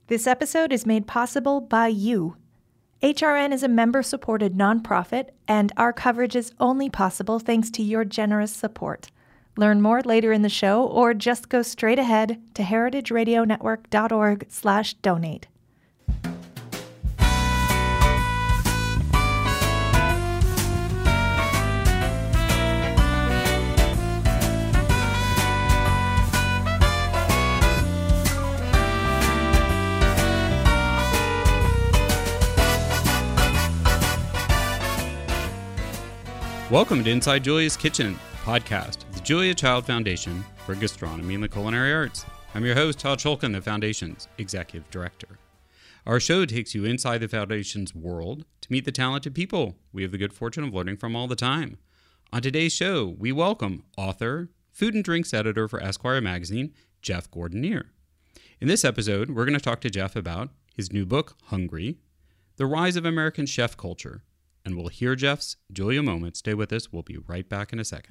This episode is made possible by you. HRN is a member-supported nonprofit, and our coverage is only possible thanks to your generous support. Learn more later in the show, or just go straight ahead to heritageradionetwork.org/donate. Welcome to Inside Julia's Kitchen, podcast of the Julia Child Foundation for Gastronomy and the Culinary Arts. I'm your host, Todd Shulkin, the Foundation's Executive Director. Our show takes you inside the Foundation's world to meet the talented people we have the good fortune of learning from all the time. On today's show, we welcome author, food and drinks editor for Esquire magazine, Jeff Gordinier. In this episode, we're going to talk to Jeff about his new book, Hungry, the rise of American chef culture, and we'll hear Jeff's Julia moment. Stay with us. We'll be right back in a second.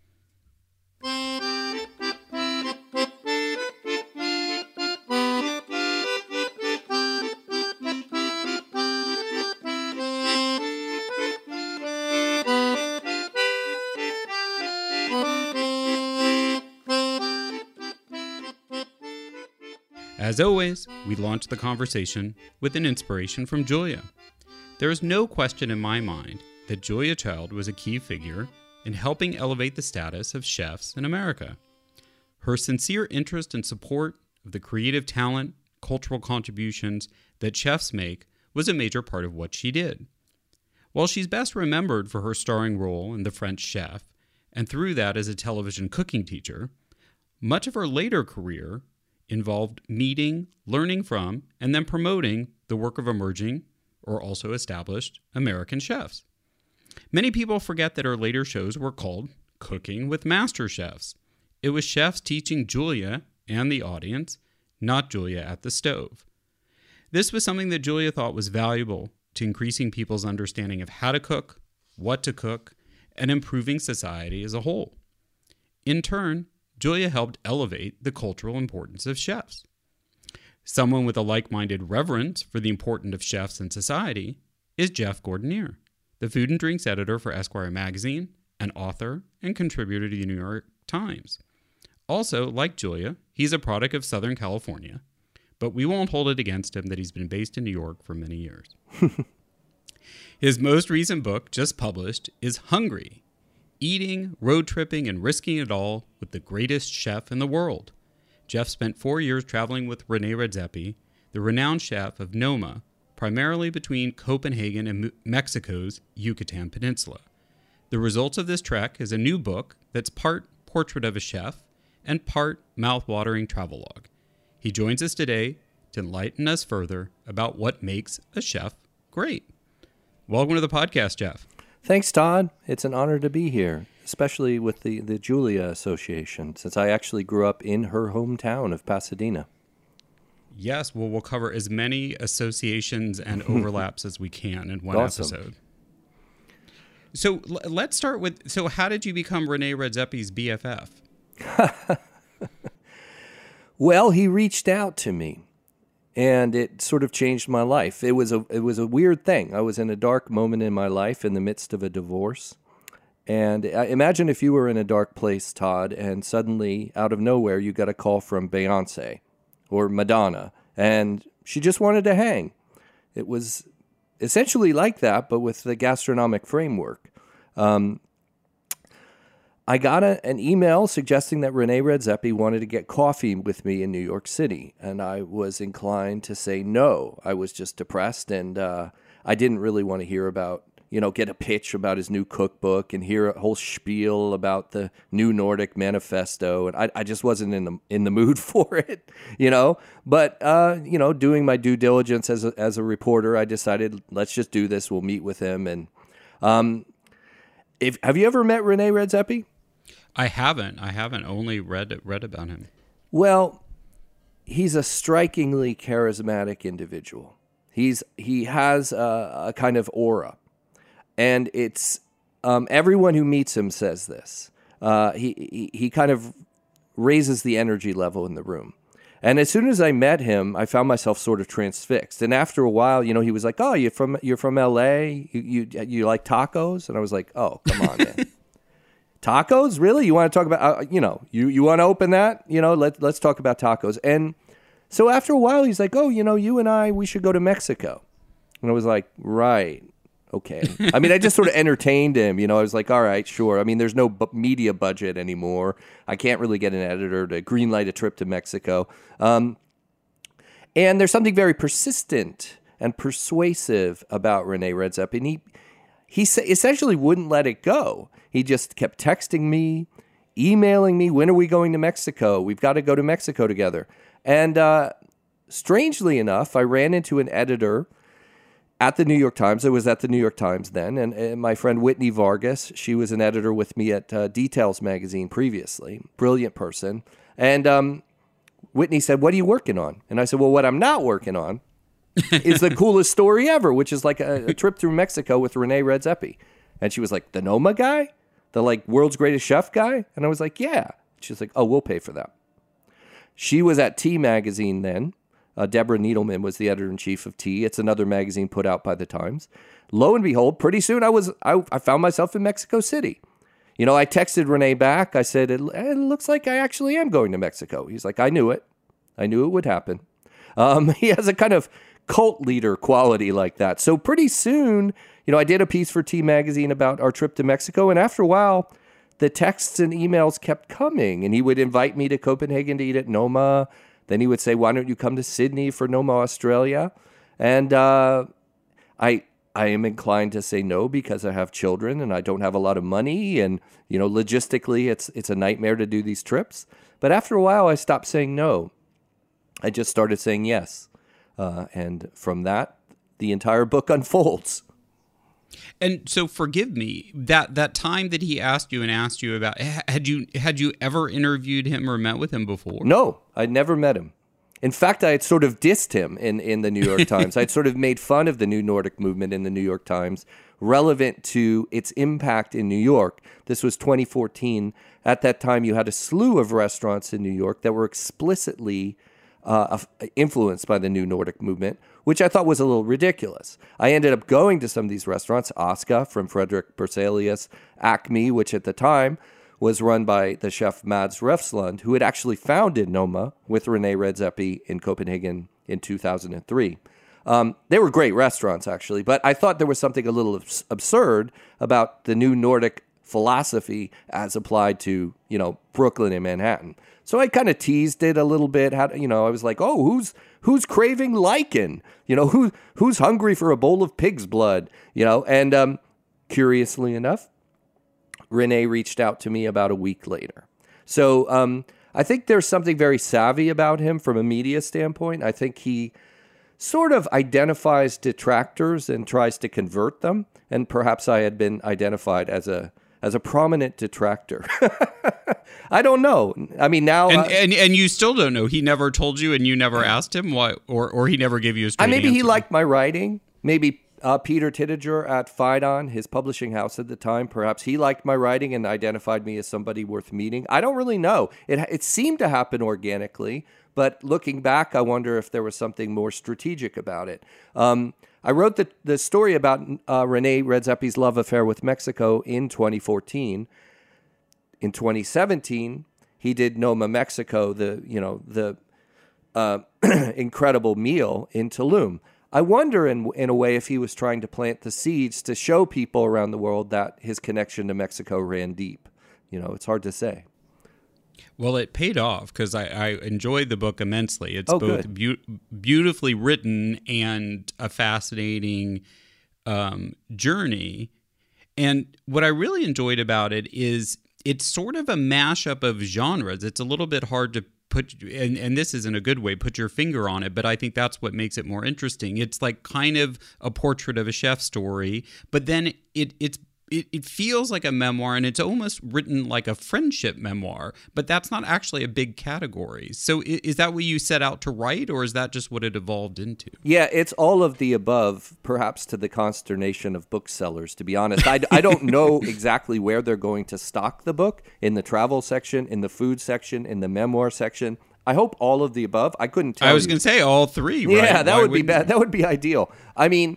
As always, we launch the conversation with an inspiration from Julia. There is no question in my mind that Julia Child was a key figure in helping elevate the status of chefs in America. Her sincere interest and support of the creative talent, cultural contributions that chefs make was a major part of what she did. While she's best remembered for her starring role in The French Chef, and through that as a television cooking teacher, much of her later career involved meeting, learning from, and then promoting the work of emerging or also established American chefs. Many people forget that her later shows were called Cooking with Master Chefs. It was chefs teaching Julia and the audience, not Julia at the stove. This was something that Julia thought was valuable to increasing people's understanding of how to cook, what to cook, and improving society as a whole. In turn, Julia helped elevate the cultural importance of chefs. Someone with a like-minded reverence for the importance of chefs in society is Jeff Gordinier, the food and drinks editor for Esquire magazine, an author and contributor to the New York Times. Also, like Julia, he's a product of Southern California, but we won't hold it against him that he's been based in New York for many years. His most recent book, just published, is Hungry, Eating, Road Tripping, and Risking It All with the Greatest Chef in the World. Jeff spent 4 years traveling with Rene Redzepi, the renowned chef of Noma, primarily between Copenhagen and Mexico's Yucatan Peninsula. The results of this trek is a new book that's part portrait of a chef and part mouth-watering travelogue. He joins us today to enlighten us further about what makes a chef great. Welcome to the podcast, Jeff. Thanks, Todd. It's an honor to be here, especially with the Julia Association, since I actually grew up in her hometown of Pasadena. Yes, well, we'll cover as many associations and overlaps as we can in one episode. So let's start with, so how did you become Rene Redzepi's BFF? Well, he reached out to me, and it sort of changed my life. It was a weird thing. I was in a dark moment in my life in the midst of a divorce. And imagine if you were in a dark place, Todd, and suddenly, out of nowhere, you got a call from Beyonce or Madonna, and she just wanted to hang. It was essentially like that, but with the gastronomic framework. I got an email suggesting that Rene Redzepi wanted to get coffee with me in New York City, and I was inclined to say no. I was just depressed, and I didn't really want to hear about, get a pitch about his new cookbook and hear a whole spiel about the new Nordic manifesto, and I just wasn't in the mood for it, But doing my due diligence as a reporter, I decided let's just do this. We'll meet with him, and have you ever met Rene Redzepi? I haven't. Only read about him. Well, he's a strikingly charismatic individual. He has a kind of aura, and it's everyone who meets him says this. He kind of raises the energy level in the room. And as soon as I met him, I found myself sort of transfixed. And after a while, he was like, "Oh, you're from L.A. You like tacos?" And I was like, "Oh, come on, man, tacos? Really? You want to talk about you want to open that? Let's talk about tacos." And so after a while, he's like, "Oh, you and I, we should go to Mexico." And I was like, "Right, okay." I mean, I just sort of entertained him. I was like, "All right, sure." I mean, there's no media budget anymore. I can't really get an editor to greenlight a trip to Mexico. And there's something very persistent and persuasive about Rene Redzepi. And he essentially wouldn't let it go. He just kept texting me, emailing me, "When are we going to Mexico? We've got to go to Mexico together." And strangely enough, I ran into an editor at the New York Times. I was at the New York Times then, and my friend Whitney Vargas, she was an editor with me at Details magazine previously, brilliant person. And Whitney said, "What are you working on?" And I said, "Well, what I'm not working on is the coolest story ever, which is like a trip through Mexico with Rene Redzepi." And she was like, "The Noma guy? The world's greatest chef guy?" And I was like, "Yeah." She was like, "Oh, we'll pay for that." She was at T magazine then. Deborah Needleman was the editor-in-chief of T. It's another magazine put out by the Times. Lo and behold, pretty soon I found myself in Mexico City. I texted Rene back. I said, it looks like I actually am going to Mexico. He's like, "I knew it. I knew it would happen." He has a kind of cult leader quality like that. So pretty soon, I did a piece for T Magazine about our trip to Mexico. And after a while, the texts and emails kept coming. And he would invite me to Copenhagen to eat at Noma. Then he would say, "Why don't you come to Sydney for Noma Australia?" And I am inclined to say no because I have children and I don't have a lot of money. And, logistically, it's a nightmare to do these trips. But after a while, I stopped saying no. I just started saying yes. And from that, the entire book unfolds. And so forgive me, that time that he asked you about, had you ever interviewed him or met with him before? No, I'd never met him. In fact, I had sort of dissed him in the New York Times. I'd sort of made fun of the New Nordic movement in the New York Times, relevant to its impact in New York. This was 2014. At that time, you had a slew of restaurants in New York that were explicitly influenced by the New Nordic movement, which I thought was a little ridiculous. I ended up going to some of these restaurants, Aska from Frederick Berzelius, Acme, which at the time was run by the chef Mads Refslund, who had actually founded Noma with Rene Redzepi in Copenhagen in 2003. They were great restaurants, actually, but I thought there was something a little absurd about the New Nordic philosophy as applied to, Brooklyn and Manhattan. So I kind of teased it a little bit. I was like, "Oh, who's craving lichen? Who's hungry for a bowl of pig's blood? And curiously enough, Rene reached out to me about a week later. So I think there's something very savvy about him from a media standpoint. I think he sort of identifies detractors and tries to convert them. And perhaps I had been identified as a prominent detractor. I don't know. I mean, now... And you still don't know. He never told you and you never asked him why, or he never gave you a straight maybe answer. He liked my writing. Maybe Peter Tittinger at Phaidon, his publishing house at the time, perhaps he liked my writing and identified me as somebody worth meeting. I don't really know. It seemed to happen organically, but looking back, I wonder if there was something more strategic about it. I wrote the story about Rene Redzepi's love affair with Mexico in 2014. In 2017, he did Noma Mexico, the incredible meal in Tulum. I wonder, in a way, if he was trying to plant the seeds to show people around the world that his connection to Mexico ran deep. It's hard to say. Well, it paid off because I enjoyed the book immensely. It's both beautifully written and a fascinating journey. And what I really enjoyed about it is it's sort of a mashup of genres. It's a little bit hard to put, and this isn't a good way, put your finger on it, but I think that's what makes it more interesting. It's like kind of a portrait of a chef story, but then it feels like a memoir, and it's almost written like a friendship memoir, but that's not actually a big category. So is that what you set out to write, or is that just what it evolved into? Yeah, it's all of the above, perhaps to the consternation of booksellers, to be honest. I don't know exactly where they're going to stock the book, in the travel section, in the food section, in the memoir section. I hope all of the above. I couldn't tell I was you. going to say all three, right? Yeah, that Why would be wouldn't- bad. That would be ideal. I mean,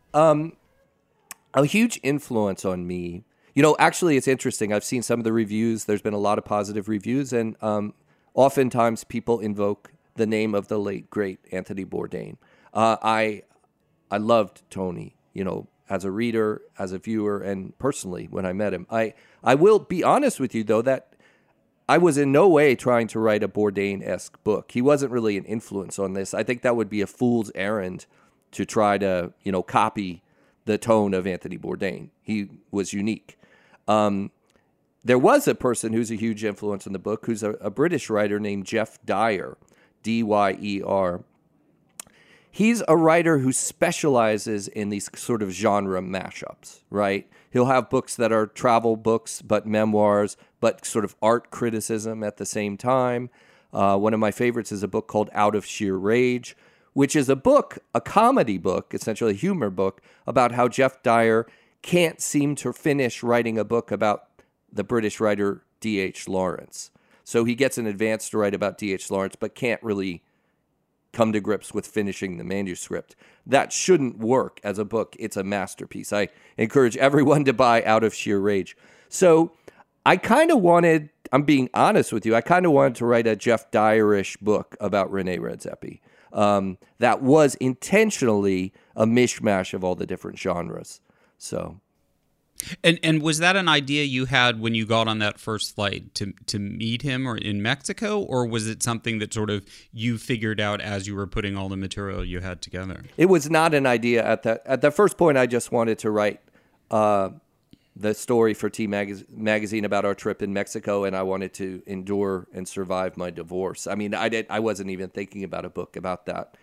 a huge influence on me. Actually, it's interesting. I've seen some of the reviews. There's been a lot of positive reviews, and oftentimes people invoke the name of the late, great Anthony Bourdain. I loved Tony, as a reader, as a viewer, and personally when I met him. I will be honest with you, though, that I was in no way trying to write a Bourdain-esque book. He wasn't really an influence on this. I think that would be a fool's errand to try to, copy the tone of Anthony Bourdain. He was unique. There was a person who's a huge influence in the book, who's a British writer named Jeff Dyer, Dyer. He's a writer who specializes in these sort of genre mashups, right? He'll have books that are travel books, but memoirs, but sort of art criticism at the same time. One of my favorites is a book called Out of Sheer Rage, which is a comedy book, essentially a humor book, about how Jeff Dyer can't seem to finish writing a book about the British writer D.H. Lawrence. So he gets an advance to write about D.H. Lawrence, but can't really come to grips with finishing the manuscript. That shouldn't work as a book. It's a masterpiece. I encourage everyone to buy Out of Sheer Rage. So I kind of wanted, I'm being honest with you, I kind of wanted to write a Jeff Dyer-ish book about René Redzepi that was intentionally a mishmash of all the different genres. So... And was that an idea you had when you got on that first flight to meet him or in Mexico, or was it something that sort of you figured out as you were putting all the material you had together? It was not an idea at the first point. I just wanted to write the story for T magazine about our trip in Mexico, and I wanted to endure and survive my divorce. I mean, I wasn't even thinking about a book about that.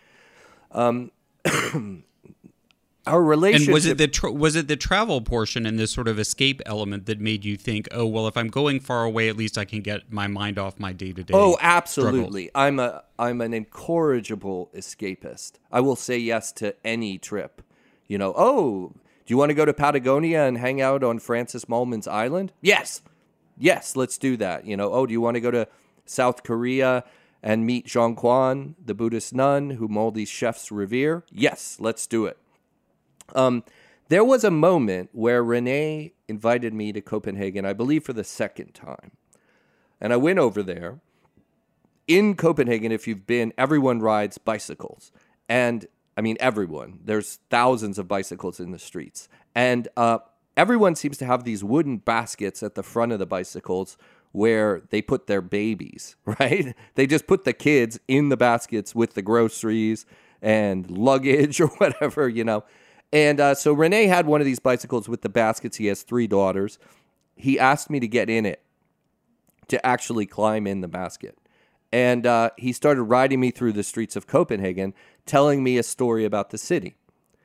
Our relationship. And was it the travel portion and this sort of escape element that made you think, oh, well, if I'm going far away, at least I can get my mind off my day-to-day Oh, absolutely. struggles. I'm an incorrigible escapist. I will say yes to any trip. Do you want to go to Patagonia and hang out on Francis Mulman's Island? Yes, let's do that. Do you want to go to South Korea and meet Zhong Quan, the Buddhist nun who Maldives chefs revere? Yes, let's do it. There was a moment where René invited me to Copenhagen, I believe for the second time. And I went over there. In Copenhagen, if you've been, everyone rides bicycles. And, I mean, everyone. There's thousands of bicycles in the streets. And everyone seems to have these wooden baskets at the front of the bicycles where they put their babies, right? They just put the kids in the baskets with the groceries and luggage or whatever, And so René had one of these bicycles with the baskets. He has 3 daughters. He asked me to get in it, to actually climb in the basket. And he started riding me through the streets of Copenhagen, telling me a story about the city.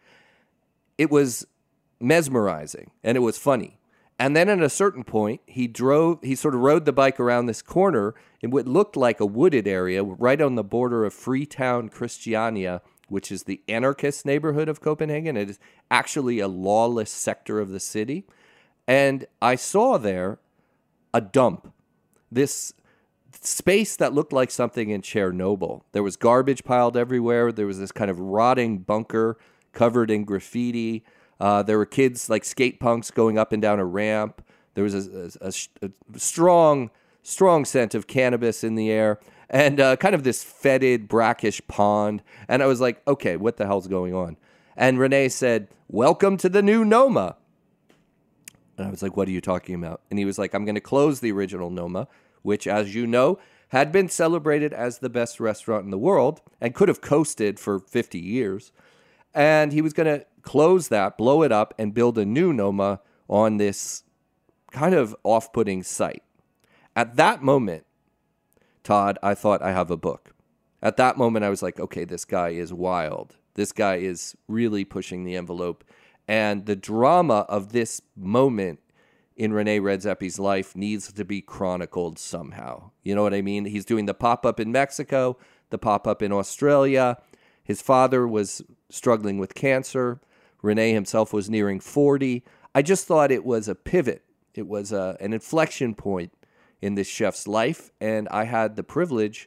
It was mesmerizing, and it was funny. And then at a certain point, he sort of rode the bike around this corner in what looked like a wooded area right on the border of Freetown, Christiania, which is the anarchist neighborhood of Copenhagen. It is actually a lawless sector of the city. And I saw there a dump, this space that looked like something in Chernobyl. There was garbage piled everywhere. There was this kind of rotting bunker covered in graffiti. There were kids like skate punks going up and down a ramp. There was a strong scent of cannabis in the air. And kind of this fetid, brackish pond. And I was like, okay, what the hell's going on? And René said, welcome to the new Noma. And I was like, what are you talking about? And he was like, I'm going to close the original Noma, which, as you know, had been celebrated as the best restaurant in the world and could have coasted for 50 years. And he was going to close that, blow it up, and build a new Noma on this kind of off-putting site. At that moment, Todd, I thought, I have a book. At that moment, I was like, okay, this guy is wild. This guy is really pushing the envelope. And the drama of this moment in René Redzepi's life needs to be chronicled somehow. You know what I mean? He's doing the pop-up in Mexico, the pop-up in Australia. His father was struggling with cancer. René himself was nearing 40. I just thought it was a pivot. It was an inflection point in this chef's life, and I had the privilege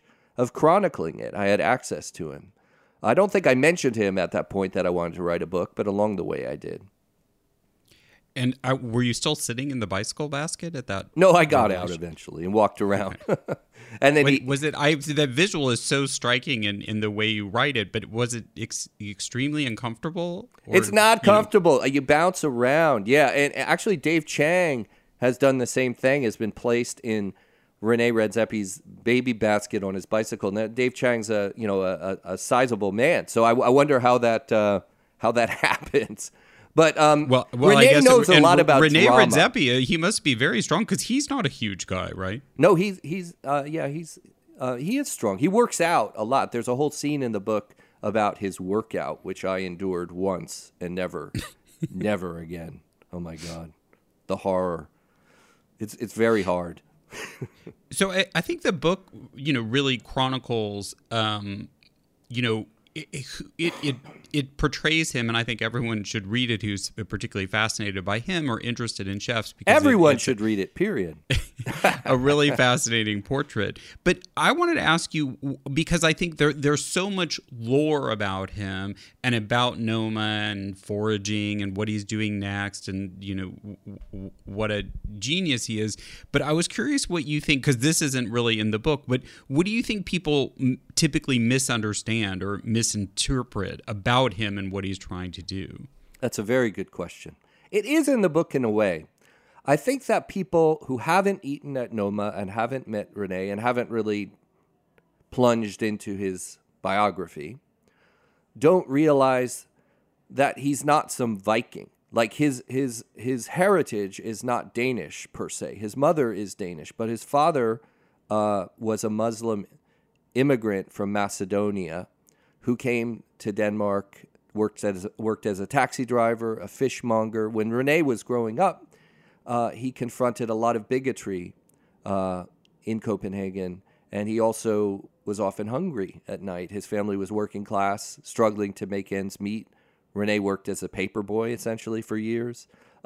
of chronicling it. I had access to him. I don't think I mentioned to him at that point that I wanted to write a book, but along the way I did. And were you still sitting in the bicycle basket at that? No, I got out eventually and walked around. Okay. And then that visual is so striking in the way you write it, but was it extremely uncomfortable? It's not comfortable. You bounce around. Yeah, and actually Dave Chang has done the same thing, has been placed in Rene Redzepi's baby basket on his bicycle. Now, Dave Chang's a sizable man, so I wonder how that happens. But Rene knows a lot about Rene drama. Redzepi. He must be very strong because he's not a huge guy, right? No, he is strong. He works out a lot. There's a whole scene in the book about his workout, which I endured once and never again. Oh my God, the horror! It's very hard. So I think the book, really chronicles, it portrays him, and I think everyone should read it who's particularly fascinated by him or interested in chefs. Because everyone should read it, period. A really fascinating portrait. But I wanted to ask you, because I think there's so much lore about him and about Noma and foraging and what he's doing next and, what a genius he is. But I was curious what you think, because this isn't really in the book, but what do you think people typically misunderstand or misinterpret about him and what he's trying to do? That's a very good question. It is in the book in a way. I think that people who haven't eaten at Noma and haven't met Rene and haven't really plunged into his biography don't realize that he's not some Viking. Like his heritage is not Danish per se. His mother is Danish, but his father was a Muslim immigrant from Macedonia who came to Denmark, worked as a taxi driver, a fishmonger. When Rene was growing up, he confronted a lot of bigotry in Copenhagen, and he also was often hungry at night. His family was working class, struggling to make ends meet. Rene worked as a paperboy, essentially, for years.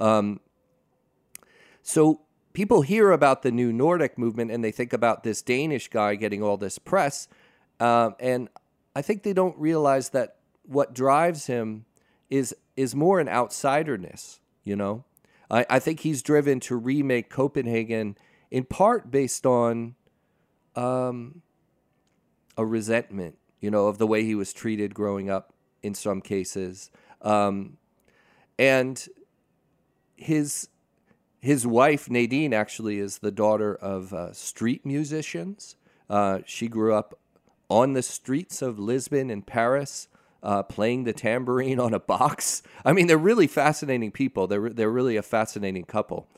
So people hear about the New Nordic movement, and they think about this Danish guy getting all this press, and I think they don't realize that what drives him is more an outsiderness, I think he's driven to remake Copenhagen in part based on a resentment, of the way he was treated growing up in some cases. And his wife, Nadine, actually is the daughter of street musicians. She grew up on the streets of Lisbon and Paris, playing the tambourine on a box. I mean, they're really fascinating people. They're really a fascinating couple.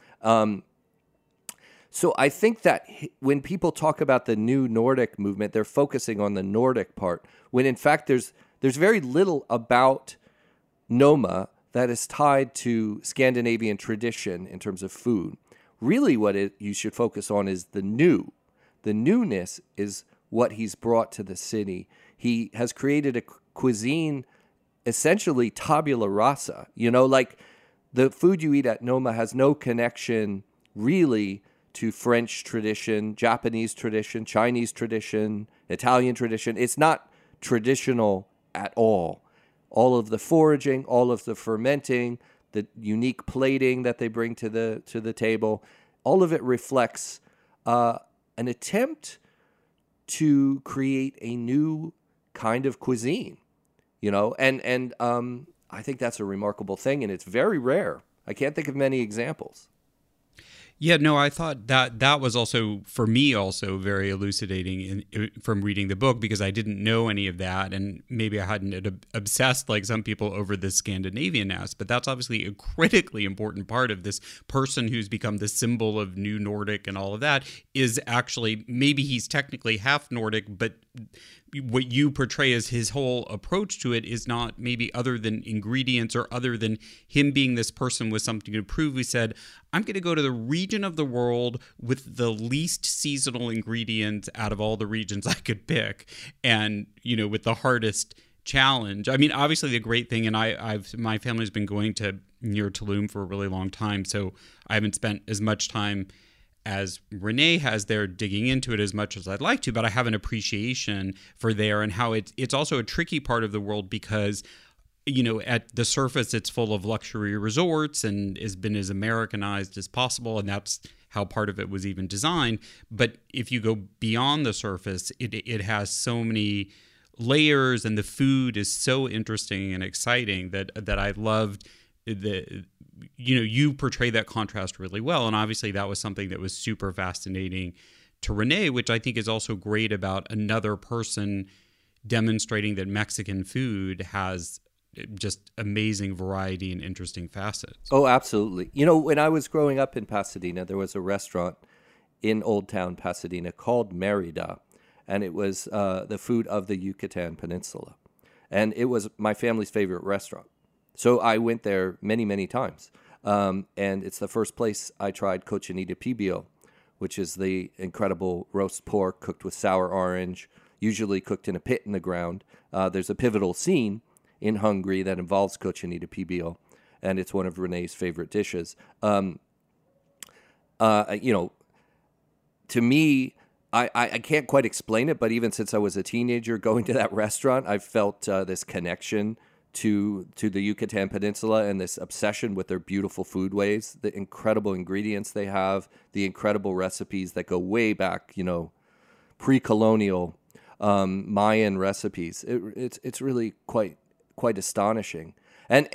So I think that when people talk about the New Nordic movement, they're focusing on the Nordic part, when in fact there's very little about Noma that is tied to Scandinavian tradition in terms of food. Really what you should focus on is the new. The newness is what he's brought to the city. He has created a cuisine essentially tabula rasa. Like the food you eat at Noma has no connection really to French tradition, Japanese tradition, Chinese tradition, Italian tradition. It's not traditional at all. All of the foraging, all of the fermenting, the unique plating that they bring to the table, all of it reflects an attempt to create a new kind of cuisine, and I think that's a remarkable thing, and it's very rare. I can't think of many examples. Yeah, no, I thought that was also, for me, also very elucidating from reading the book, because I didn't know any of that, and maybe I hadn't obsessed like some people over the Scandinavian-ness, but that's obviously a critically important part of this person who's become the symbol of New Nordic and all of that, is actually, maybe he's technically half Nordic, but what you portray as his whole approach to it is not maybe other than ingredients or other than him being this person with something to prove. He said, I'm going to go to the region of the world with the least seasonal ingredients out of all the regions I could pick, and, with the hardest challenge. I mean, obviously the great thing, and my family's been going to near Tulum for a really long time, so I haven't spent as much time as Renee has there, digging into it as much as I'd like to, but I have an appreciation for there and how it's also a tricky part of the world because, at the surface, it's full of luxury resorts and has been as Americanized as possible. And that's how part of it was even designed. But if you go beyond the surface, it has so many layers, and the food is so interesting and exciting that I loved you portray that contrast really well. And obviously that was something that was super fascinating to Renee, which I think is also great about another person demonstrating that Mexican food has just amazing variety and interesting facets. Oh, absolutely. When I was growing up in Pasadena, there was a restaurant in Old Town Pasadena called Merida, and it was the food of the Yucatan Peninsula. And it was my family's favorite restaurant. So I went there many, many times. And it's the first place I tried cochinita pibil, which is the incredible roast pork cooked with sour orange, usually cooked in a pit in the ground. There's a pivotal scene in Hungry that involves cochinita pibil, and it's one of Renee's favorite dishes. To me, I can't quite explain it, but even since I was a teenager going to that restaurant, I felt this connection to the Yucatan Peninsula and this obsession with their beautiful foodways, the incredible ingredients they have, the incredible recipes that go way back, pre-colonial Mayan recipes. It's really quite astonishing. And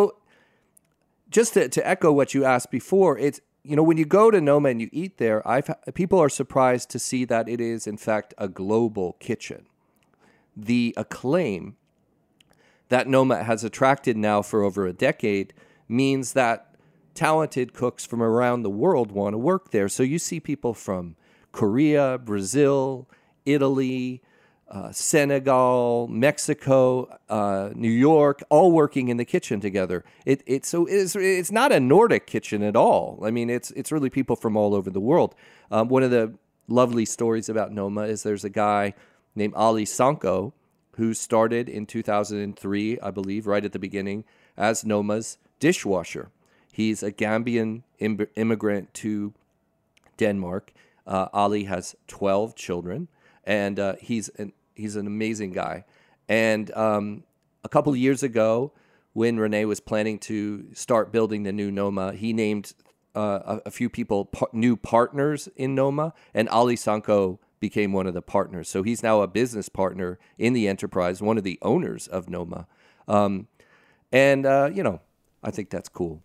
just to echo what you asked before, it's when you go to Noma and you eat there, people are surprised to see that it is in fact a global kitchen. The acclaim that Noma has attracted now for over a decade means that talented cooks from around the world want to work there. So you see people from Korea, Brazil, Italy, Senegal, Mexico, New York, all working in the kitchen together. It's not a Nordic kitchen at all. I mean, it's really people from all over the world. One of the lovely stories about Noma is there's a guy named Ali Sanko who started in 2003, I believe, right at the beginning, as Noma's dishwasher. He's a Gambian immigrant to Denmark. Ali has 12 children, and he's an amazing guy. And a couple of years ago, when Renee was planning to start building the new Noma, he named a few people new partners in Noma, and Ali Sanko became one of the partners. So he's now a business partner in the enterprise, one of the owners of Noma. I think that's cool.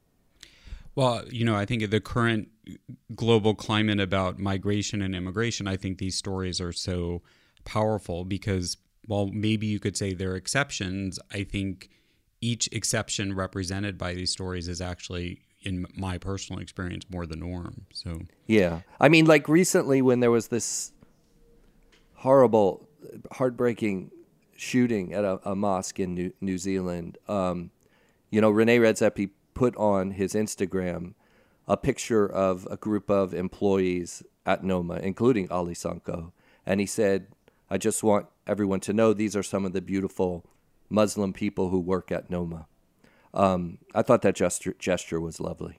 Well, I think the current global climate about migration and immigration, I think these stories are so powerful because while maybe you could say they're exceptions, I think each exception represented by these stories is actually, in my personal experience, more the norm. So yeah, I mean, like recently when there was this horrible, heartbreaking shooting at a mosque in New Zealand, Rene Redzepi put on his Instagram a picture of a group of employees at Noma, including Ali Sanko, and he said, "I just want everyone to know these are some of the beautiful Muslim people who work at Noma." I thought that gesture was lovely.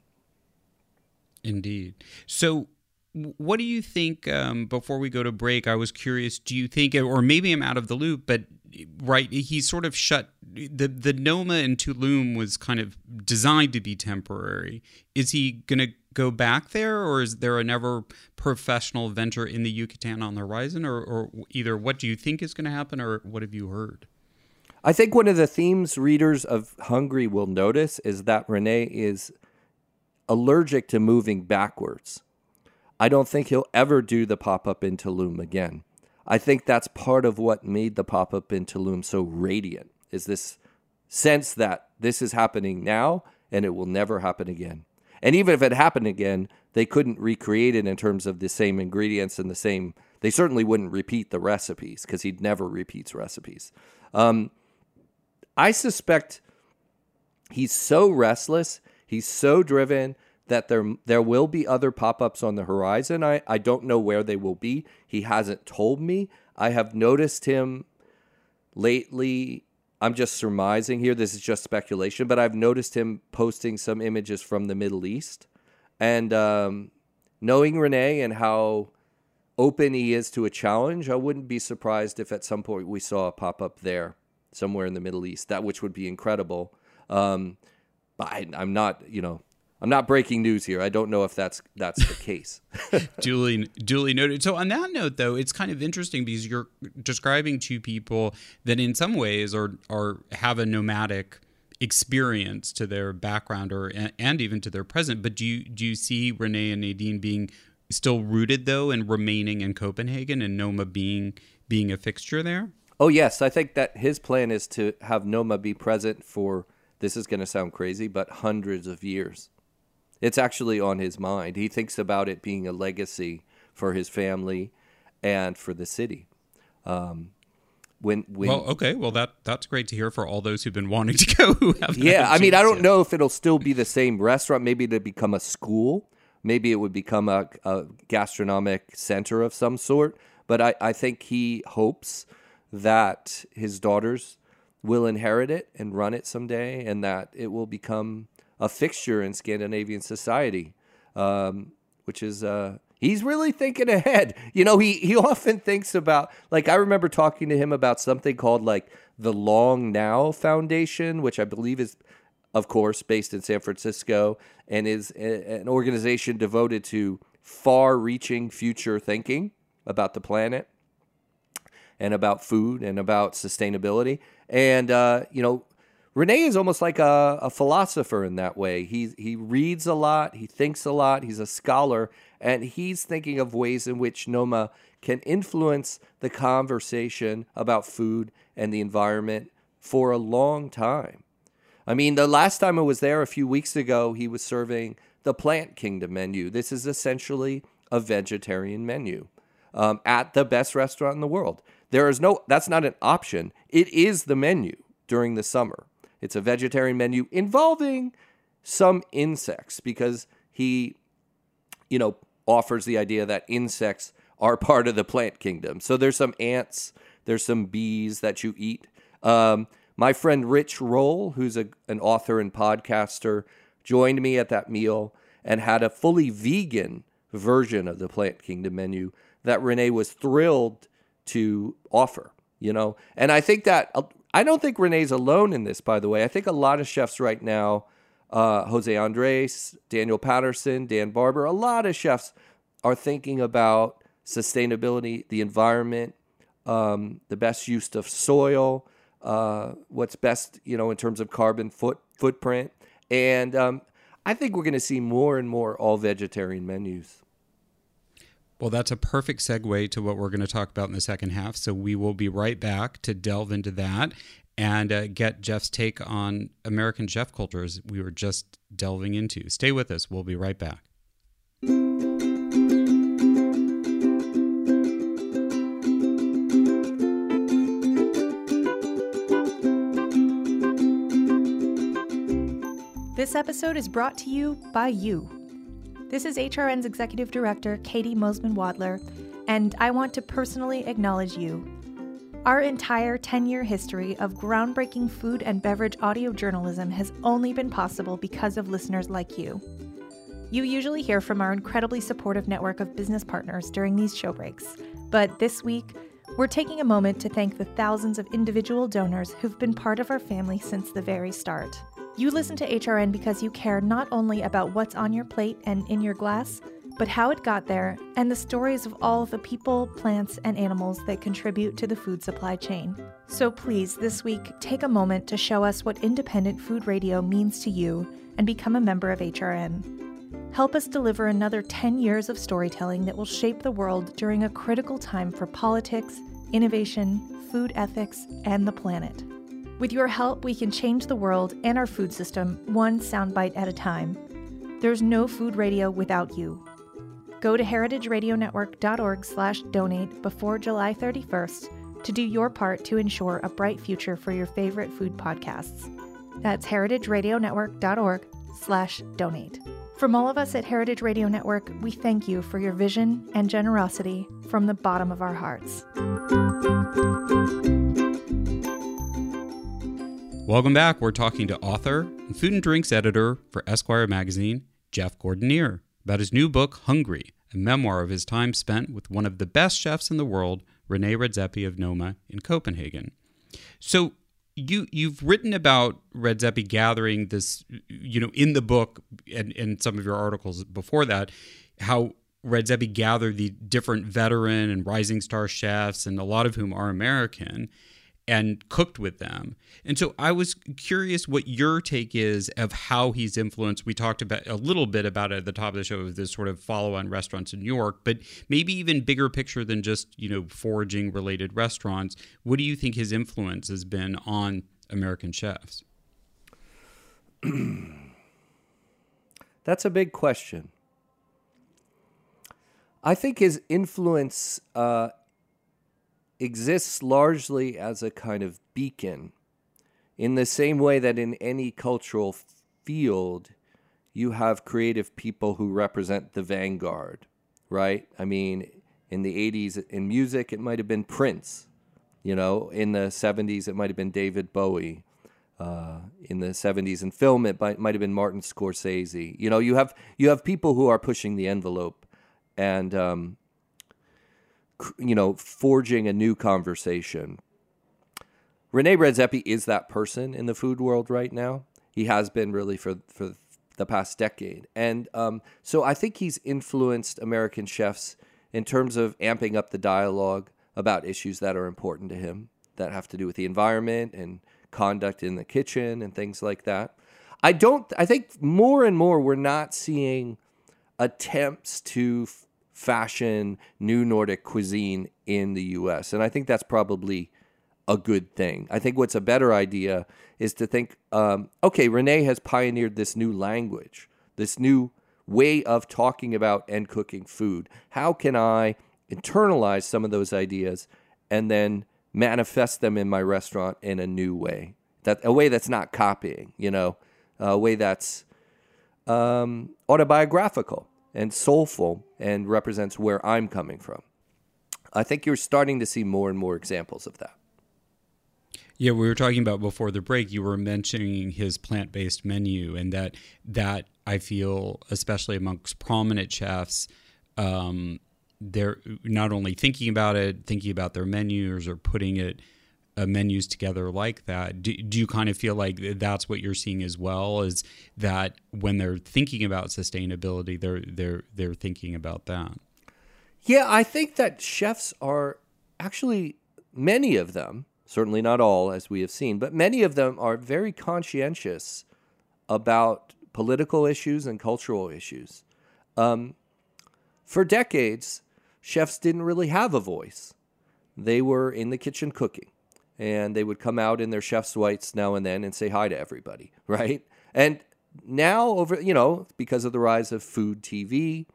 Indeed. So what do you think, before we go to break, I was curious, do you think, or maybe I'm out of the loop, but right, he sort of shut, the Noma in Tulum was kind of designed to be temporary. Is he going to go back there, or is there another professional venture in the Yucatan on the horizon, or either what do you think is going to happen, or what have you heard? I think one of the themes readers of Hungry will notice is that Renee is allergic to moving backwards. I don't think he'll ever do the pop-up in Tulum again. I think that's part of what made the pop-up in Tulum so radiant, is this sense that this is happening now and it will never happen again. And even if it happened again, they couldn't recreate it in terms of the same ingredients and they certainly wouldn't repeat the recipes because he never repeats recipes. I suspect he's so restless, he's so driven that there will be other pop-ups on the horizon. I don't know where they will be. He hasn't told me. I have noticed him lately. I'm just surmising here. This is just speculation, but I've noticed him posting some images from the Middle East. And knowing Rene and how open he is to a challenge, I wouldn't be surprised if at some point we saw a pop-up there somewhere in the Middle East, which would be incredible. But I'm not breaking news here. I don't know if that's the case. Duly noted. So on that note, though, it's kind of interesting because you're describing two people that in some ways are have a nomadic experience to their background and even to their present. But do you see Rene and Nadine being still rooted, though, and remaining in Copenhagen and Noma being a fixture there? Oh, yes. I think that his plan is to have Noma be present for, this is going to sound crazy, but hundreds of years. It's actually on his mind. He thinks about it being a legacy for his family and for the city. That's great to hear for all those who've been wanting to go. Who have I mean, I don't know if it'll still be the same restaurant. Maybe it'll become a school. Maybe it would become a gastronomic center of some sort. But I think he hopes that his daughters will inherit it and run it someday, and that it will become a fixture in Scandinavian society, which is he's really thinking ahead. You know, he often thinks about, like, I remember talking to him about something called like the Long Now Foundation, which I believe is, of course, based in San Francisco and is an organization devoted to far-reaching future thinking about the planet and about food and about sustainability. And, Rene is almost like a philosopher in that way. He reads a lot, he thinks a lot, he's a scholar, and he's thinking of ways in which Noma can influence the conversation about food and the environment for a long time. I mean, the last time I was there a few weeks ago, he was serving the Plant Kingdom menu. This is essentially a vegetarian menu at the best restaurant in the world. That's not an option. It is the menu during the summer. It's a vegetarian menu involving some insects because he, offers the idea that insects are part of the plant kingdom. So there's some ants, there's some bees that you eat. My friend Rich Roll, who's an author and podcaster, joined me at that meal and had a fully vegan version of the Plant Kingdom menu that Rene was thrilled to offer, And I think that, I don't think Rene's alone in this, by the way. I think a lot of chefs right now, Jose Andres, Daniel Patterson, Dan Barber, a lot of chefs are thinking about sustainability, the environment, the best use of soil, what's best, in terms of carbon footprint. And I think we're going to see more and more all-vegetarian menus. Well, that's a perfect segue to what we're going to talk about in the second half. So we will be right back to delve into that and get Jeff's take on American chef culture as we were just delving into. Stay with us. We'll be right back. This episode is brought to you by you. This is HRN's Executive Director, Katie Mosman-Wadler, and I want to personally acknowledge you. Our entire 10-year history of groundbreaking food and beverage audio journalism has only been possible because of listeners like you. You usually hear from our incredibly supportive network of business partners during these show breaks, but this week, we're taking a moment to thank the thousands of individual donors who've been part of our family since the very start. You listen to HRN because you care not only about what's on your plate and in your glass, but how it got there and the stories of all of the people, plants, and animals that contribute to the food supply chain. So please, this week, take a moment to show us what independent food radio means to you and become a member of HRN. Help us deliver another 10 years of storytelling that will shape the world during a critical time for politics, innovation, food ethics, and the planet. With your help, we can change the world and our food system one soundbite at a time. There's no food radio without you. Go to heritageradionetwork.org/donate before July 31st to do your part to ensure a bright future for your favorite food podcasts. That's heritageradionetwork.org/donate. From all of us at Heritage Radio Network, we thank you for your vision and generosity from the bottom of our hearts. Welcome back. We're talking to author and food and drinks editor for Esquire magazine, Jeff Gordonier. about his new book, Hungry, a memoir of his time spent with one of the best chefs in the world, Rene Redzepi of Noma in Copenhagen. So you've written about Redzepi gathering this, in the book and in some of your articles before that, how Redzepi gathered the different veteran and rising star chefs, and a lot of whom are American, and cooked with them. And so I was curious what your take is of how he's influenced. We talked about a little bit about it at the top of the show, of this sort of follow-on restaurants in New York, but maybe even bigger picture than just, foraging related restaurants. What do you think his influence has been on American chefs? That's a big question. I think his influence exists largely as a kind of beacon, in the same way that in any cultural field, you have creative people who represent the vanguard, right? I mean, in the 80s, in music, it might have been Prince. In the 70s, it might have been David Bowie. In the 70s, in film, it might have been Martin Scorsese. You have people who are pushing the envelope and forging a new conversation. Rene Redzepi is that person in the food world right now. He has been really for the past decade. And so I think he's influenced American chefs in terms of amping up the dialogue about issues that are important to him, that have to do with the environment and conduct in the kitchen and things like that. I think more and more we're not seeing attempts to fashion new Nordic cuisine in the U.S. And I think that's probably a good thing. I think what's a better idea is to think, Rene has pioneered this new language, this new way of talking about and cooking food. How can I internalize some of those ideas and then manifest them in my restaurant in a new way? A way that's not copying, a way that's autobiographical and soulful and represents where I'm coming from. I think you're starting to see more and more examples of that. Yeah, we were talking about before the break, you were mentioning his plant-based menu, and that I feel, especially amongst prominent chefs, they're not only thinking about their menus or putting menus together like that. Do you kind of feel like that's what you're seeing as well, is that when they're thinking about sustainability, they're thinking about that? Yeah, I think that chefs are actually, many of them, certainly not all as we have seen, but many of them are very conscientious about political issues and cultural issues. For decades, chefs didn't really have a voice. They were in the kitchen cooking. And they would come out in their chef's whites now and then and say hi to everybody, right? And now, because of the rise of food TV,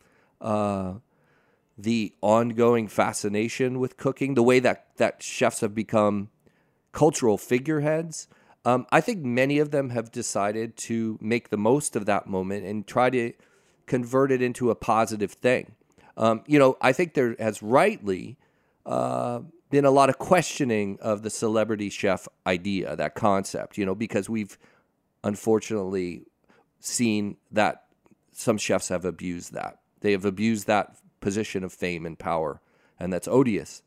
the ongoing fascination with cooking, the way that chefs have become cultural figureheads, I think many of them have decided to make the most of that moment and try to convert it into a positive thing. I think there has rightly been a lot of questioning of the celebrity chef idea, that concept, because we've unfortunately seen that some chefs have abused that. They have abused that position of fame and power, and that's odious.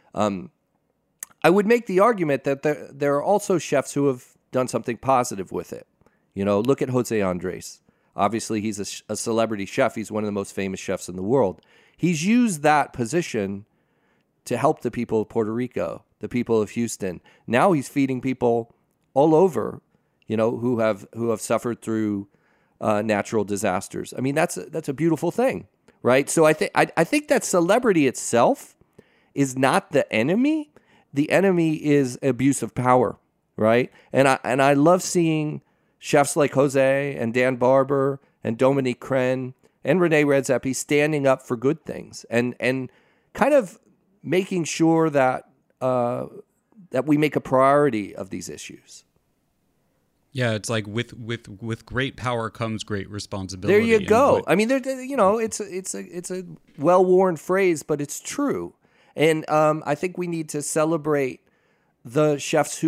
I would make the argument that there are also chefs who have done something positive with it. Look at Jose Andres. Obviously, he's a celebrity chef. He's one of the most famous chefs in the world. He's used that position to help the people of Puerto Rico, the people of Houston. Now he's feeding people all over, who have suffered through natural disasters. I mean, that's a beautiful thing, right? So I think that celebrity itself is not the enemy. The enemy is abuse of power, right? And I love seeing chefs like Jose and Dan Barber and Dominique Crenn and Rene Redzepi standing up for good things and kind of making sure that we make a priority of these issues. Yeah, it's like with great power comes great responsibility. There you go. I mean, it's a well-worn phrase, but it's true. And I think we need to celebrate the chefs who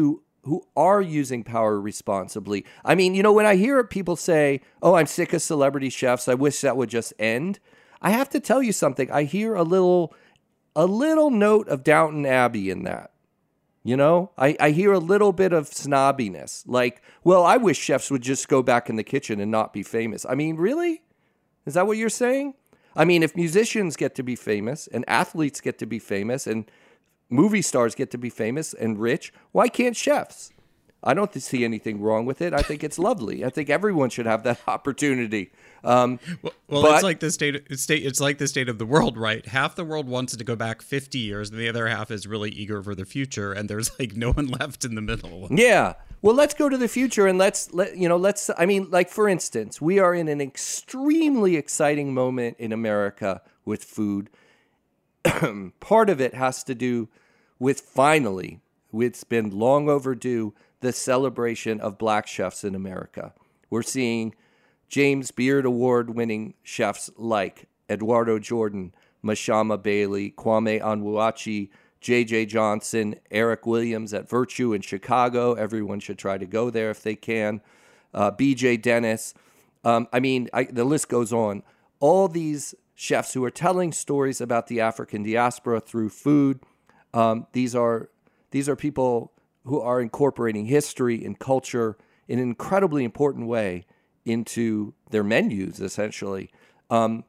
who are using power responsibly. I mean, you know, when I hear people say, "Oh, I'm sick of celebrity chefs. I wish that would just end." I have to tell you something. I hear a little note of Downton Abbey in that. You know, I hear a little bit of snobbiness. Like, well, I wish chefs would just go back in the kitchen and not be famous. I mean, really? Is that what you're saying? I mean, if musicians get to be famous and athletes get to be famous and movie stars get to be famous and rich, why can't chefs? I don't see anything wrong with it. I think it's lovely. I think everyone should have that opportunity. Well, it's like the state. It's like the state of the world, right? Half the world wants to go back 50 years, and the other half is really eager for the future. And there's like no one left in the middle. Yeah. Well, let's go to the future, and let's. I mean, like for instance, we are in an extremely exciting moment in America with food. Part of it has to do with finally, it's been long overdue, the celebration of black chefs in America. We're seeing James Beard Award-winning chefs like Eduardo Jordan, Mashama Bailey, Kwame Onwuachi, J.J. Johnson, Eric Williams at Virtue in Chicago. Everyone should try to go there if they can. B.J. Dennis. The list goes on. All these chefs who are telling stories about the African diaspora through food. These are people who are incorporating history and culture in an incredibly important way into their menus, essentially. I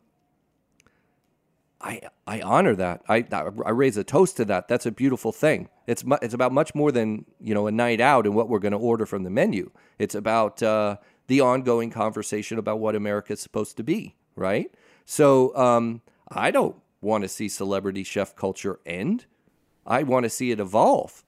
honor that. I raise a toast to that. That's a beautiful thing. It's about much more than, you know, a night out and what we're going to order from the menu. It's about the ongoing conversation about what America is supposed to be, right? So I don't want to see celebrity chef culture end. I want to see it evolve.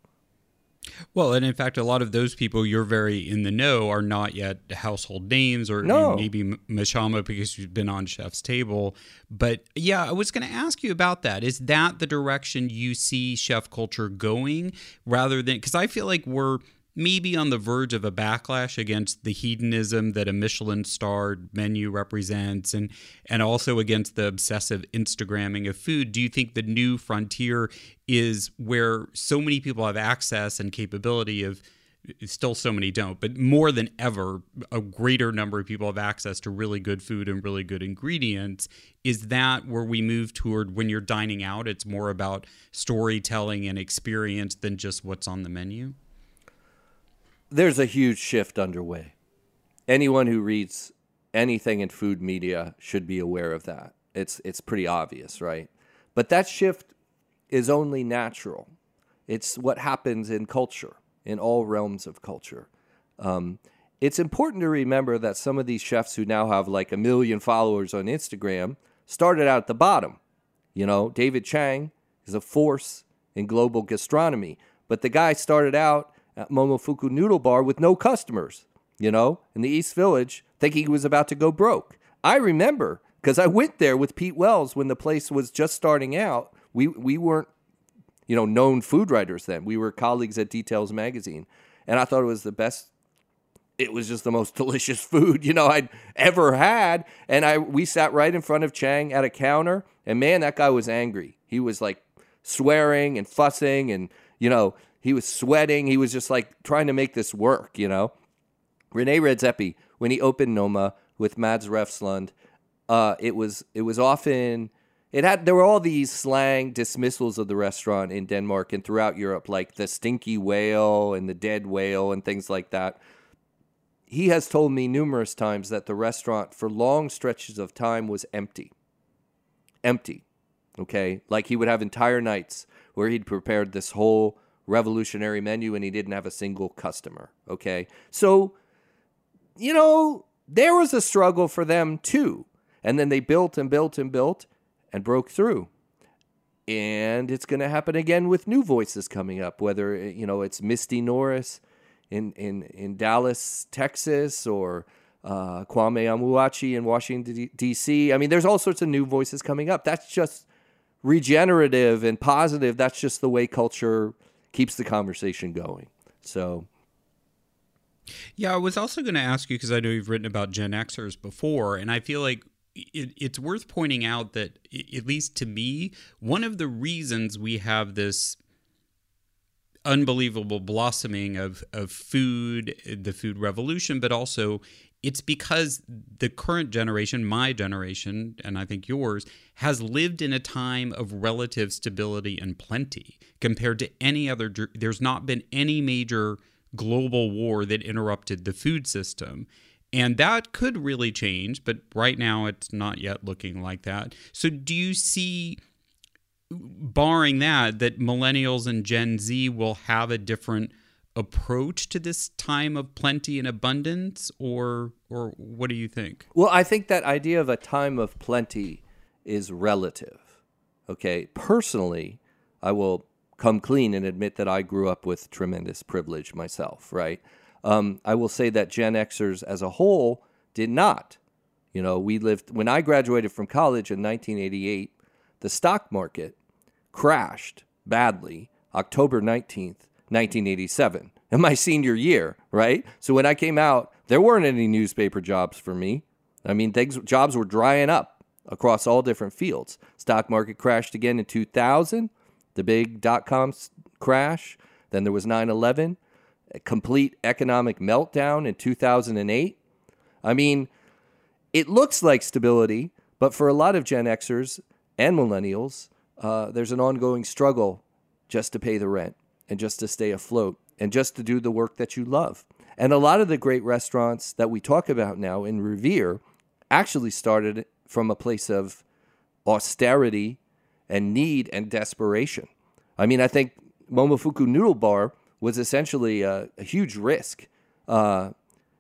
Well, and in fact, a lot of those people you're very in the know are not yet household names, or No. maybe Mashama because you've been on Chef's Table. But yeah, I was going to ask you about that. Is that the direction you see chef culture going, rather than, because I feel like we're maybe on the verge of a backlash against the hedonism that a Michelin-starred menu represents, and also against the obsessive Instagramming of food. Do you think the new frontier is where so many people have access and capability of, still so many don't, but more than ever, a greater number of people have access to really good food and really good ingredients? Is that where we move toward, when you're dining out, it's more about storytelling and experience than just what's on the menu? There's a huge shift underway. Anyone who reads anything in food media should be aware of that. It's pretty obvious, right? But that shift is only natural. It's what happens in culture, in all realms of culture. It's important to remember that some of these chefs who now have like 1 million followers on Instagram started out at the bottom. You know, David Chang is a force in global gastronomy, but the guy started out at Momofuku Noodle Bar with no customers, you know, in the East Village, thinking he was about to go broke. I remember, because I went there with Pete Wells when the place was just starting out. We weren't, you know, known food writers then. We were colleagues at Details Magazine, and I thought it was the best. It was just the most delicious food, you know, I'd ever had. And we sat right in front of Chang at a counter, and man, that guy was angry. He was like swearing and fussing, and, you know, he was sweating. He was just like trying to make this work, you know. Rene Redzepi, when he opened Noma with Mads Refslund, it was often, there were all these slang dismissals of the restaurant in Denmark and throughout Europe, like the stinky whale and the dead whale and things like that. He has told me numerous times that the restaurant for long stretches of time was empty. Empty, okay? Like he would have entire nights where he'd prepared this whole revolutionary menu and he didn't have a single customer, okay? So, you know, there was a struggle for them too. And then they built and built and built and broke through. And it's going to happen again with new voices coming up, whether, you know, it's Misty Norris in Dallas, Texas, or Kwame Onwuachi in Washington, D.C. I mean, there's all sorts of new voices coming up. That's just regenerative and positive. That's just the way culture keeps the conversation going. So, yeah, I was also going to ask you, because I know you've written about Gen Xers before, and I feel like it's worth pointing out that, at least to me, one of the reasons we have this unbelievable blossoming of food, the food revolution, but also it's because the current generation, my generation, and I think yours, has lived in a time of relative stability and plenty compared to any other. There's not been any major global war that interrupted the food system. And that could really change, but right now it's not yet looking like that. So do you see, barring that millennials and Gen Z will have a different approach to this time of plenty and abundance, or what do you think? Well, I think that idea of a time of plenty is relative. Okay, personally, I will come clean and admit that I grew up with tremendous privilege myself, right? I will say that Gen Xers as a whole did not. You know, we lived, when I graduated from college in 1988, the stock market crashed badly October 19th, 1987, in my senior year, right? So when I came out, there weren't any newspaper jobs for me. I mean, jobs were drying up across all different fields. Stock market crashed again in 2000, the big dot-com crash. Then there was 9/11. A complete economic meltdown in 2008. I mean, it looks like stability, but for a lot of Gen Xers and millennials, there's an ongoing struggle just to pay the rent and just to stay afloat and just to do the work that you love. And a lot of the great restaurants that we talk about now and revere actually started from a place of austerity and need and desperation. I mean, I think Momofuku Noodle Bar was essentially a huge risk, and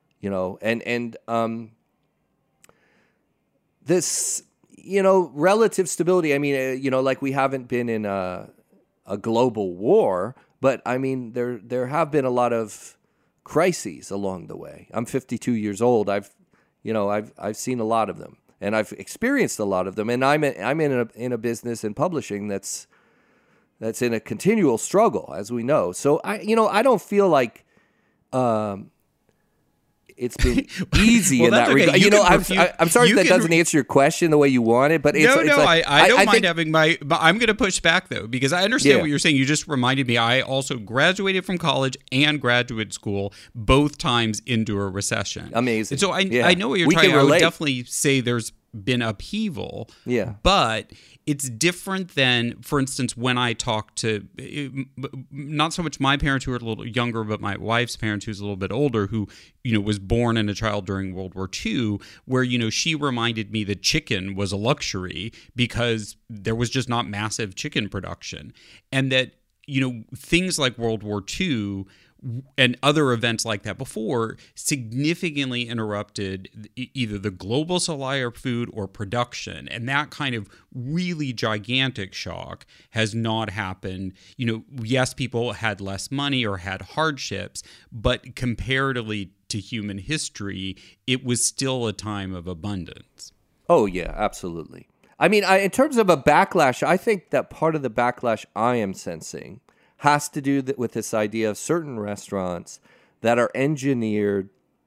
this, relative stability. I mean, like we haven't been in a global war, but I mean, there have been a lot of crises along the way. I'm 52 years old. I've seen a lot of them, and I've experienced a lot of them. And I'm in a business in publishing that's in a continual struggle, as we know. So I don't feel like it's been easy in that regard. I'm sorry that doesn't answer your question the way you want it, but I don't mind having but I'm going to push back though, because I understand what you're saying. You just reminded me, I also graduated from college and graduate school, both times into a recession. Amazing. And so I know what you're trying. I would definitely say there's been upheaval, but it's different than, for instance, when I talk to not so much my parents who are a little younger, but my wife's parents who's a little bit older, who was born and a child during World War II, where she reminded me that chicken was a luxury because there was just not massive chicken production, and that things like World War II and other events like that before significantly interrupted either the global supply of food or production. And that kind of really gigantic shock has not happened. Yes, people had less money or had hardships, but comparatively to human history, it was still a time of abundance. Oh, yeah, absolutely. I mean, in terms of a backlash, I think that part of the backlash I am sensing has to do with this idea of certain restaurants that are engineered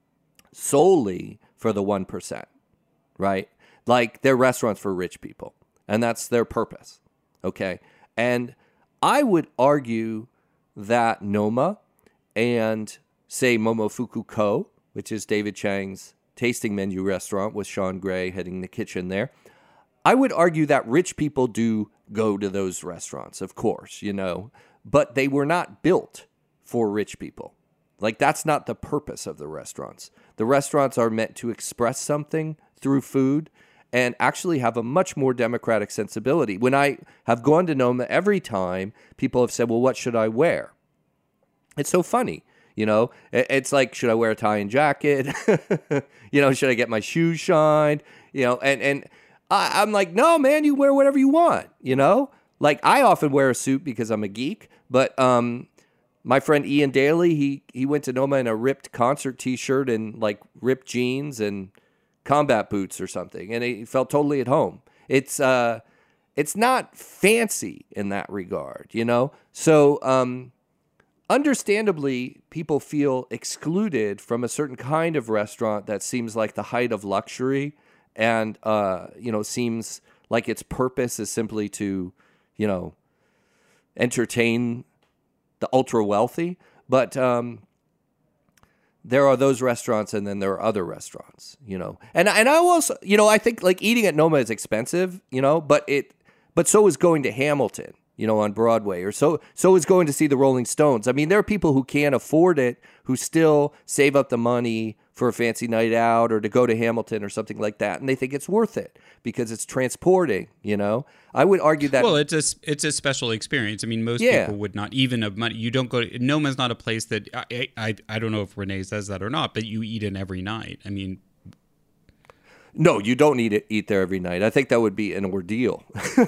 solely for the 1%, right? Like they're restaurants for rich people, and that's their purpose, okay? And I would argue that Noma and, say, Momofuku Co., which is David Chang's tasting menu restaurant with Sean Gray heading the kitchen there, I would argue that rich people do go to those restaurants, of course, but they were not built for rich people. Like, that's not the purpose of the restaurants. The restaurants are meant to express something through food and actually have a much more democratic sensibility. When I have gone to Noma, every time people have said, well, what should I wear? It's so funny. It's like, should I wear a tie and jacket? Should I get my shoes shined? And I'm like, no, man, you wear whatever you want, Like, I often wear a suit because I'm a geek, but my friend Ian Daly, he went to Noma in a ripped concert T-shirt and, like, ripped jeans and combat boots or something, and he felt totally at home. It's not fancy in that regard, So, understandably, people feel excluded from a certain kind of restaurant that seems like the height of luxury and, seems like its purpose is simply to, entertain the ultra wealthy, but there are those restaurants, and then there are other restaurants, And I also, I think like eating at Noma is expensive, but so is going to Hamilton, on Broadway, or so is going to see the Rolling Stones. I mean, there are people who can't afford it who still save up the money for a fancy night out or to go to Hamilton or something like that, and they think it's worth it because it's transporting. I would argue that. Well, it's a special experience. I mean, most people would not even have money. You don't go. Noma's not a place that I don't know if Renee says that or not, but you eat in every night. I mean. No, you don't need to eat there every night. I think that would be an ordeal.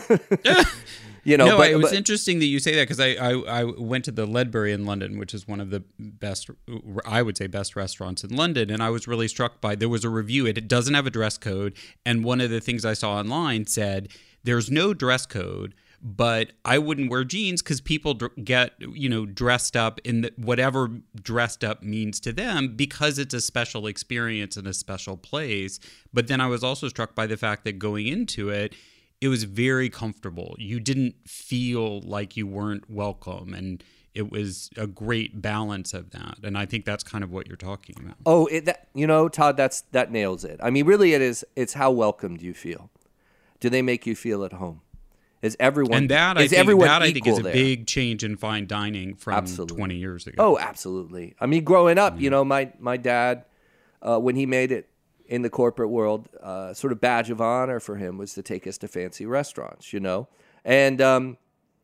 It was interesting that you say that because I went to the Ledbury in London, which is one of the best, I would say, best restaurants in London, and I was really struck by, there was a review. It doesn't have a dress code, and one of the things I saw online said, there's no dress code, but I wouldn't wear jeans because people get, dressed up in whatever dressed up means to them because it's a special experience in a special place. But then I was also struck by the fact that going into it, it was very comfortable. You didn't feel like you weren't welcome, and it was a great balance of that. And I think that's kind of what you're talking about. Oh, Todd, that nails it. I mean, really, it's how welcomed you feel. Do they make you feel at home? Is everyone and that is I think, everyone that I think is a there? Big change in fine dining from Absolutely. 20 years ago. Oh, absolutely. I mean, growing up, my dad, when he made it in the corporate world, sort of badge of honor for him was to take us to fancy restaurants, And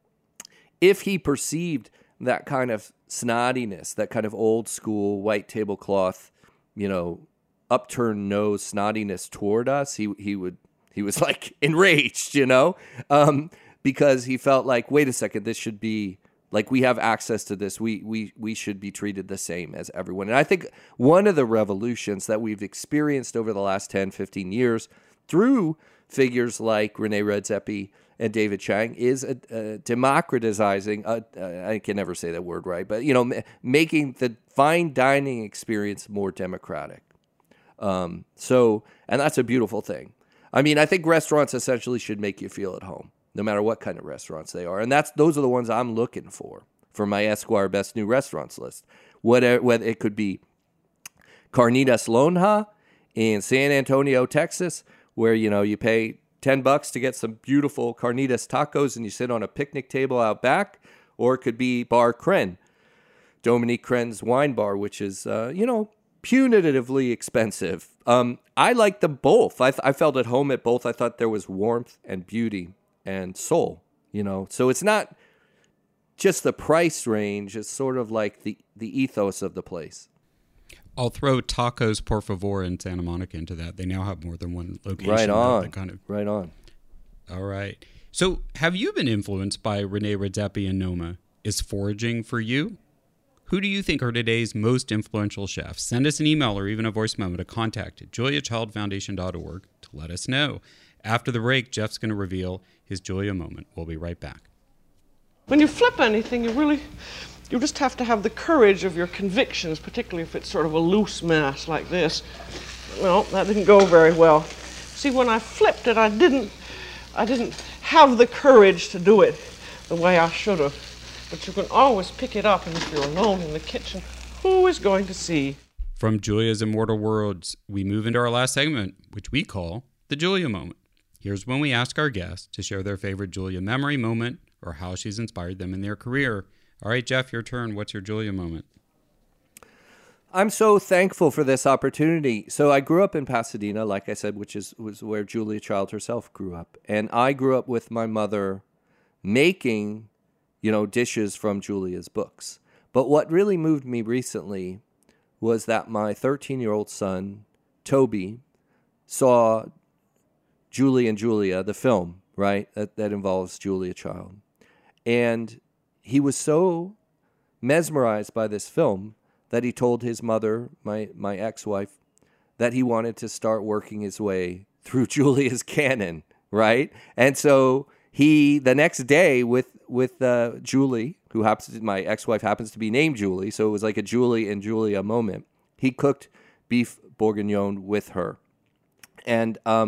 if he perceived that kind of snottiness, that kind of old school white tablecloth, upturned nose snottiness toward us, he was like enraged, because he felt like, wait a second, this should be like, we have access to this. We should be treated the same as everyone. And I think one of the revolutions that we've experienced over the last 10, 15 years through figures like Rene Redzepi and David Chang is democratizing, I can never say that word right, but, making the fine dining experience more democratic. And that's a beautiful thing. I mean, I think restaurants essentially should make you feel at home, no matter what kind of restaurants they are. And those are the ones I'm looking for my Esquire Best New Restaurants list. Whether it could be Carnitas Lonja in San Antonio, Texas, where, you pay $10 to get some beautiful carnitas tacos and you sit on a picnic table out back, or it could be Bar Kren, Dominique Kren's wine bar, which is, punitively expensive. I like them both. I felt at home at both. I thought there was warmth and beauty and soul, So it's not just the price range. It's sort of like the ethos of the place. I'll throw Tacos Por Favor in Santa Monica into that. They now have more than one location. Right on. Right on. All right. So have you been influenced by Rene Redzepi and Noma? Is foraging for you? Who do you think are today's most influential chefs? Send us an email or even a voice memo to contact@juliachildfoundation.org to let us know. After the break, Jeff's going to reveal his Julia moment. We'll be right back. When you flip anything, you just have to have the courage of your convictions, particularly if it's sort of a loose mass like this. No, that didn't go very well. See, when I flipped it, I didn't have the courage to do it the way I should have. But you can always pick it up, and if you're alone in the kitchen, who is going to see? From Julia's immortal words, we move into our last segment, which we call the Julia moment. Here's when we ask our guests to share their favorite Julia memory moment or how she's inspired them in their career. All right, Jeff, your turn. What's your Julia moment? I'm so thankful for this opportunity. So I grew up in Pasadena, like I said, was where Julia Child herself grew up. And I grew up with my mother making dishes from Julia's books. But what really moved me recently was that my 13-year-old son, Toby, saw Julie and Julia, the film, right? That involves Julia Child. And he was so mesmerized by this film that he told his mother, my ex-wife, that he wanted to start working his way through Julia's canon, right? And so he, the next day with Julie, who my ex-wife happens to be named Julie, so it was like a Julie and Julia moment. He cooked beef bourguignon with her. And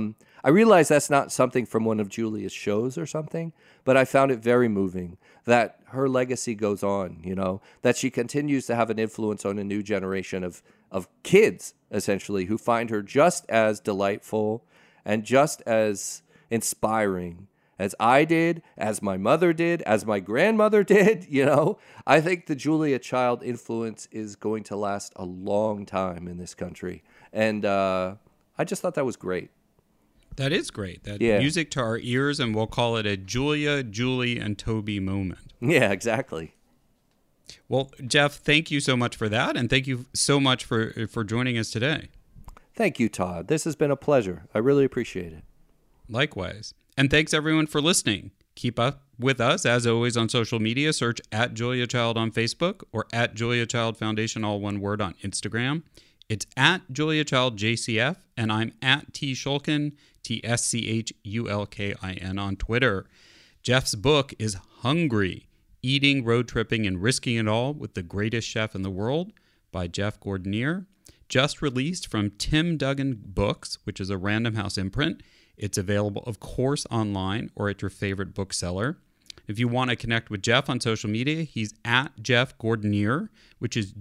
I realize that's not something from one of Julia's shows or something, but I found it very moving that her legacy goes on, that she continues to have an influence on a new generation of kids, essentially, who find her just as delightful and just as inspiring as I did, as my mother did, as my grandmother did. I think the Julia Child influence is going to last a long time in this country. And I just thought that was great. That is great. Music to our ears, and we'll call it a Julia, Julie, and Toby moment. Yeah, exactly. Well, Jeff, thank you so much for that, and thank you so much for joining us today. Thank you, Todd. This has been a pleasure. I really appreciate it. Likewise. And thanks, everyone, for listening. Keep up with us, as always, on social media. Search @Julia Child on Facebook or @Julia Child Foundation, all one word, on Instagram. It's @Julia Child JCF, and I'm @TSchulkin, TSCHULKIN, on Twitter. Jeff's book is Hungry: Eating, Road Tripping, and Risking It All with the Greatest Chef in the World by Jeff Gordinier. Just released from Tim Duggan Books, which is a Random House imprint. It's available, of course, online or at your favorite bookseller. If you want to connect with Jeff on social media, he's @Jeff Gordinier, which is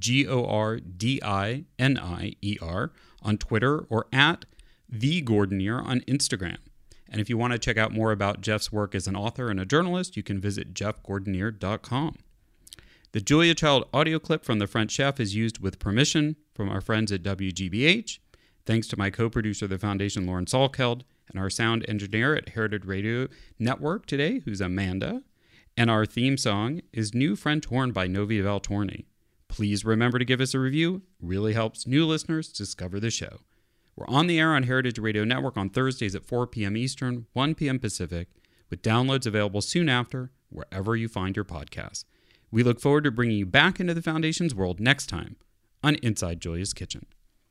GORDINIER on Twitter, or @TheGordinier on Instagram. And if you want to check out more about Jeff's work as an author and a journalist, you can visit jeffgordinier.com. The Julia Child audio clip from The French Chef is used with permission from our friends at WGBH. Thanks to my co-producer of the Foundation, Lauren Salkeld, and our sound engineer at Heritage Radio Network today, who's Amanda. And our theme song is New French Horn by Novi Valtorni. Please remember to give us a review. It really helps new listeners discover the show. We're on the air on Heritage Radio Network on Thursdays at 4 p.m. Eastern, 1 p.m. Pacific, with downloads available soon after, wherever you find your podcasts. We look forward to bringing you back into the Foundation's world next time on Inside Julia's Kitchen.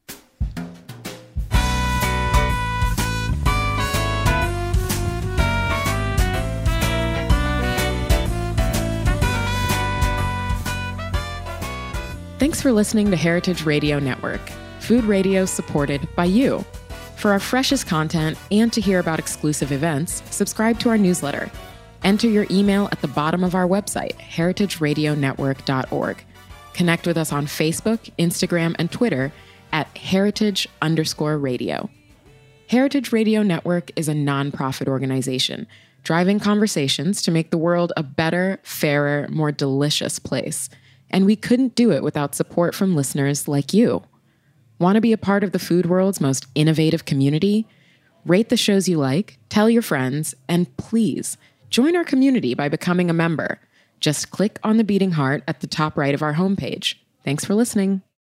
Thanks for listening to Heritage Radio Network, food radio supported by you. For our freshest content and to hear about exclusive events, subscribe to our newsletter. Enter your email at the bottom of our website, heritageradionetwork.org. Connect with us on Facebook, Instagram, and Twitter at @heritage_radio. Heritage Radio Network is a nonprofit organization driving conversations to make the world a better, fairer, more delicious place. And we couldn't do it without support from listeners like you. Want to be a part of the food world's most innovative community? Rate the shows you like, tell your friends, and please join our community by becoming a member. Just click on the beating heart at the top right of our homepage. Thanks for listening.